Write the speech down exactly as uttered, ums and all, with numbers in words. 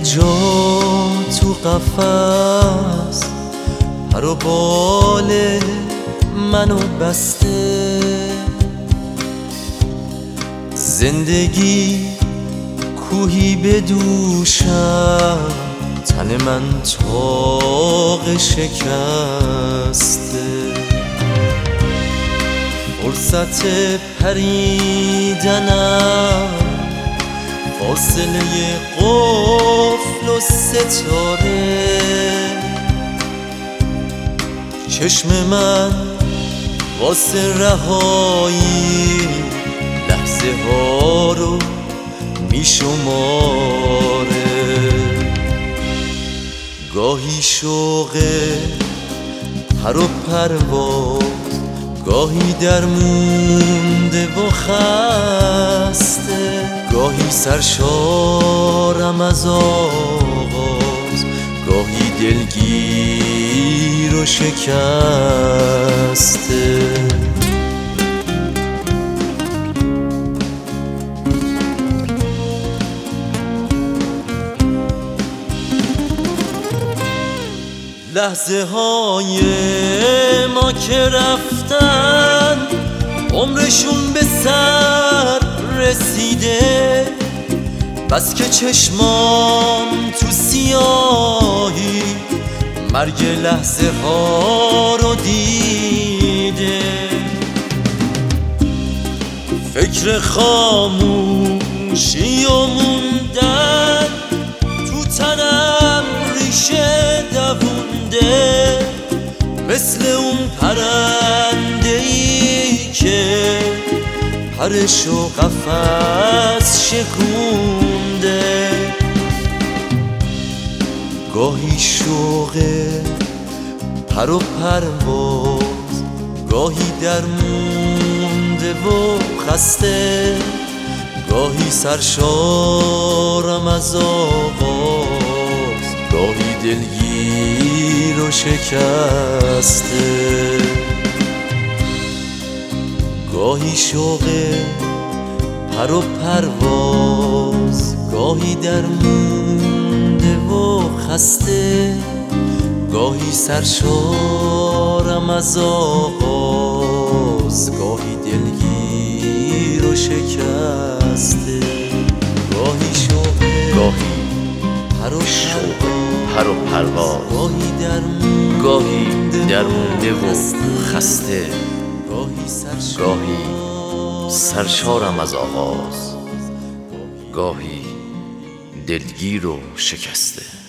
جا تو قفس پر و بال منو بسته، زندگی کوهی به دوشم، تن من طاق شکسته. فرصت پریدنم فاصله قفل و ستاره، چشم من واسه رهایی لحظه ها رو میشماره. گاهی شوق پر و پرواز، گاهی درمونده و خسته، گاهی سرشارم از آغاز، گاهی دلگیر و شکسته. لحظه های ما که رفتن عمرشون به سر رسیده، بس که چشمام تو سیاهی مرگ لحظه ها رو دیده. فکر خاموشی و موندن تو تنم ریشه دوونده، مثل اون پرنده‌ای که پرش و قفس شکونده. گاهی شوق پر و پرواز، گاهی درمونده و خسته، گاهی سرشارم از آغاز، گاهی دلگیر و شکسته. گاهی شوق پر و پرواز، گاهی درمونده و خسته، گاهی سرشارم از آغاز، گاهی دلگیر و شکسته. گاهی شوق گاهی پر و شوق پر و پرواز، گاهی درمونده گاهی درمونده و خسته، گاهی سرشارم از آغاز، گاهی دلگیر و شکسته.